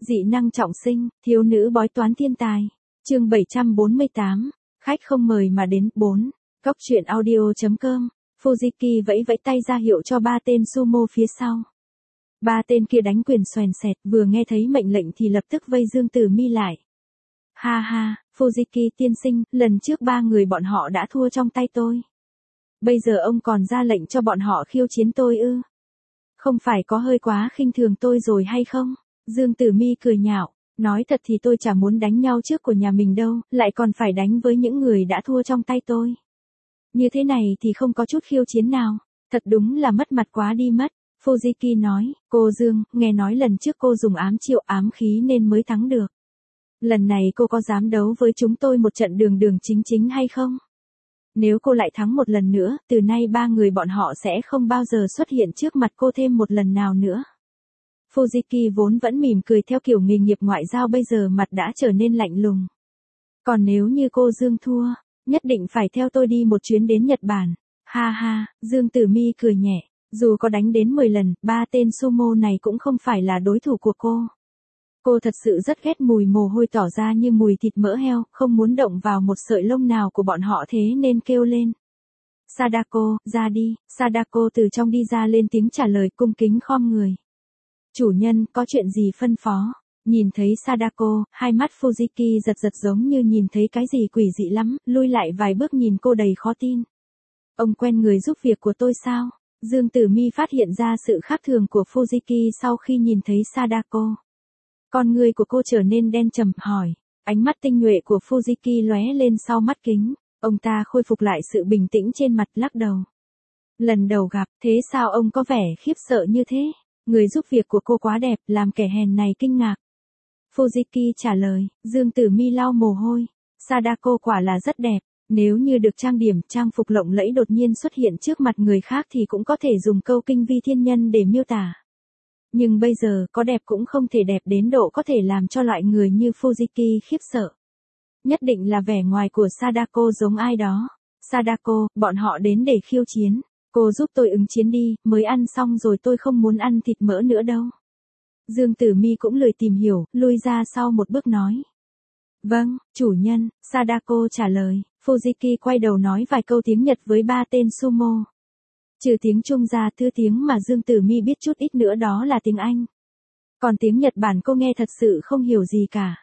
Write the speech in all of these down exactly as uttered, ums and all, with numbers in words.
Dị năng trọng sinh, thiếu nữ bói toán thiên tài. Chương bảy trăm bốn mươi tám, khách không mời mà đến. bốn. Cốc truyện audio chấm com. Fujiki vẫy vẫy tay ra hiệu cho ba tên sumo phía sau. Ba tên kia đánh quyền xoèn xẹt, vừa nghe thấy mệnh lệnh thì lập tức vây Dương Tử Mi lại. Ha ha, Fujiki tiên sinh, lần trước ba người bọn họ đã thua trong tay tôi. Bây giờ ông còn ra lệnh cho bọn họ khiêu chiến tôi ư? Không phải có hơi quá khinh thường tôi rồi hay không? Dương Tử Mi cười nhạo, nói thật thì tôi chả muốn đánh nhau trước của nhà mình đâu, lại còn phải đánh với những người đã thua trong tay tôi. Như thế này thì không có chút khiêu chiến nào, thật đúng là mất mặt quá đi mất. Fujiki nói, cô Dương, nghe nói lần trước cô dùng ám chiêu ám khí nên mới thắng được. Lần này cô có dám đấu với chúng tôi một trận đường đường chính chính hay không? Nếu cô lại thắng một lần nữa, từ nay ba người bọn họ sẽ không bao giờ xuất hiện trước mặt cô thêm một lần nào nữa. Fujiki vốn vẫn mỉm cười theo kiểu nghề nghiệp ngoại giao, bây giờ mặt đã trở nên lạnh lùng. Còn nếu như cô Dương thua, nhất định phải theo tôi đi một chuyến đến Nhật Bản. Ha ha, Dương Tử Mi cười nhẹ, dù có đánh đến mười lần, ba tên sumo này cũng không phải là đối thủ của cô. Cô thật sự rất ghét mùi mồ hôi tỏ ra như mùi thịt mỡ heo, không muốn động vào một sợi lông nào của bọn họ, thế nên kêu lên. Sadako, ra đi. Sadako từ trong đi ra lên tiếng trả lời, cung kính khom người. Chủ nhân, có chuyện gì phân phó? Nhìn thấy Sadako, hai mắt Fujiki giật giật giống như nhìn thấy cái gì quỷ dị lắm, lui lại vài bước nhìn cô đầy khó tin. Ông quen người giúp việc của tôi sao? Dương Tử Mi phát hiện ra sự khác thường của Fujiki sau khi nhìn thấy Sadako. Con người của cô trở nên đen trầm, hỏi. Ánh mắt tinh nhuệ của Fujiki lóe lên sau mắt kính. Ông ta khôi phục lại sự bình tĩnh trên mặt, lắc đầu. Lần đầu gặp, thế sao ông có vẻ khiếp sợ như thế? Người giúp việc của cô quá đẹp, làm kẻ hèn này kinh ngạc. Fujiki trả lời, Dương Tử Mi lau mồ hôi. Sadako quả là rất đẹp, nếu như được trang điểm, trang phục lộng lẫy đột nhiên xuất hiện trước mặt người khác thì cũng có thể dùng câu kinh vi thiên nhân để miêu tả. Nhưng bây giờ, có đẹp cũng không thể đẹp đến độ có thể làm cho loại người như Fujiki khiếp sợ. Nhất định là vẻ ngoài của Sadako giống ai đó. Sadako, bọn họ đến để khiêu chiến. Cô giúp tôi ứng chiến đi, mới ăn xong rồi tôi không muốn ăn thịt mỡ nữa đâu. Dương Tử Mi cũng lười tìm hiểu, lui ra sau một bước nói. Vâng, chủ nhân, Sadako trả lời. Fujiki quay đầu nói vài câu tiếng Nhật với ba tên sumo. Trừ tiếng Trung ra, thứ tiếng mà Dương Tử Mi biết chút ít nữa đó là tiếng Anh. Còn tiếng Nhật Bản cô nghe thật sự không hiểu gì cả.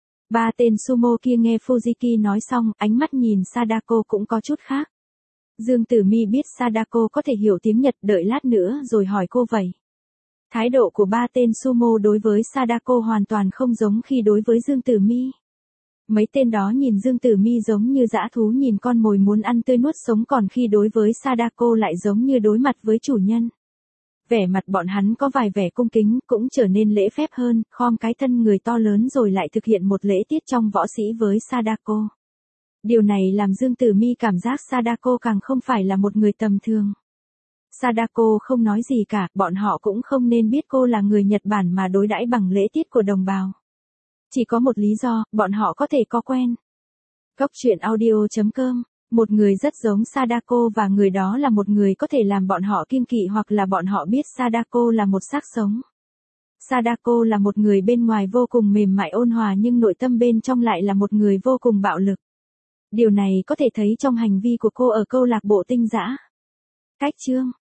Ba tên sumo kia nghe Fujiki nói xong, ánh mắt nhìn Sadako cũng có chút khác. Dương Tử Mi biết Sadako có thể hiểu tiếng Nhật, đợi lát nữa rồi hỏi cô vậy. Thái độ của ba tên sumo đối với Sadako hoàn toàn không giống khi đối với Dương Tử Mi. Mấy tên đó nhìn Dương Tử Mi giống như dã thú nhìn con mồi muốn ăn tươi nuốt sống, còn khi đối với Sadako lại giống như đối mặt với chủ nhân. Vẻ mặt bọn hắn có vài vẻ cung kính, cũng trở nên lễ phép hơn, khom cái thân người to lớn rồi lại thực hiện một lễ tiết trong võ sĩ với Sadako. Điều này làm Dương Tử Mi cảm giác Sadako càng không phải là một người tầm thường. Sadako không nói gì cả, bọn họ cũng không nên biết cô là người Nhật Bản mà đối đãi bằng lễ tiết của đồng bào. Chỉ có một lý do, bọn họ có thể có quen. Cốc truyện audio chấm com. Một người rất giống Sadako và người đó là một người có thể làm bọn họ kiêng kỵ hoặc là bọn họ biết Sadako là một xác sống. Sadako là một người bên ngoài vô cùng mềm mại ôn hòa nhưng nội tâm bên trong lại là một người vô cùng bạo lực. Điều này có thể thấy trong hành vi của cô ở câu lạc bộ tinh dã. Cách chương